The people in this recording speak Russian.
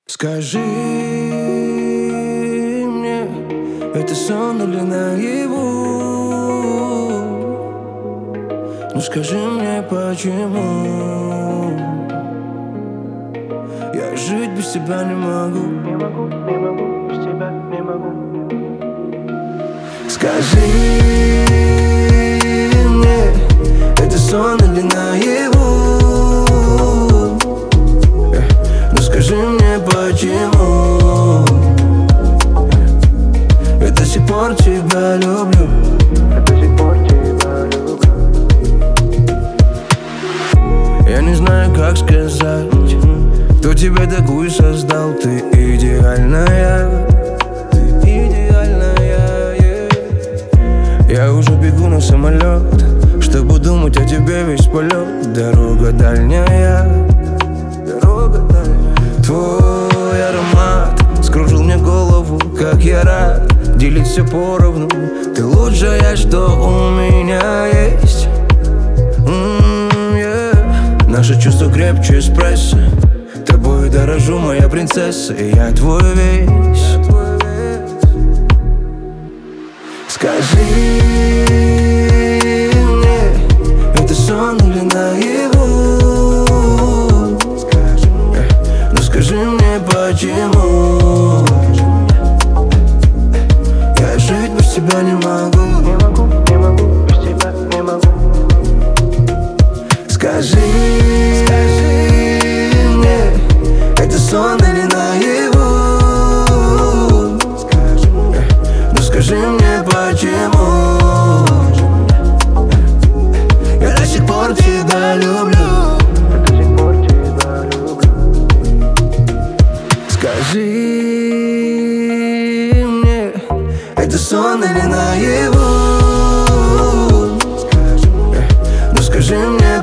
Скажи мне, это сон или наяву? Ну скажи мне, почему я жить без тебя не могу? Не могу, без тебя не могу. Скажи мне, это сон или наяву? Ну скажи мне, почему я до сих пор тебя люблю. Я до сих пор тебя люблю. Я не знаю, как сказать, кто тебя такую создал. Ты идеальная, Я уже бегу на самолет, чтобы думать о тебе весь полет. Дорога дальняя, Твой аромат скружил мне голову, как я рад делить все поровну. Ты лучшее, что у меня есть. Наше чувство крепче эспрессо. Тобой дорожу, моя принцесса, и я твой весь. Скажи мне, это сон или наяву? Ну скажи мне, почему я жить без тебя не могу? Не могу, без тебя не могу. Скажи мне, это сон или наяву? Ну скажи мне, почему я до сих пор тебя люблю. Я до сих пор тебя люблю. Скажи мне, это сон или наяву? Ну скажи мне,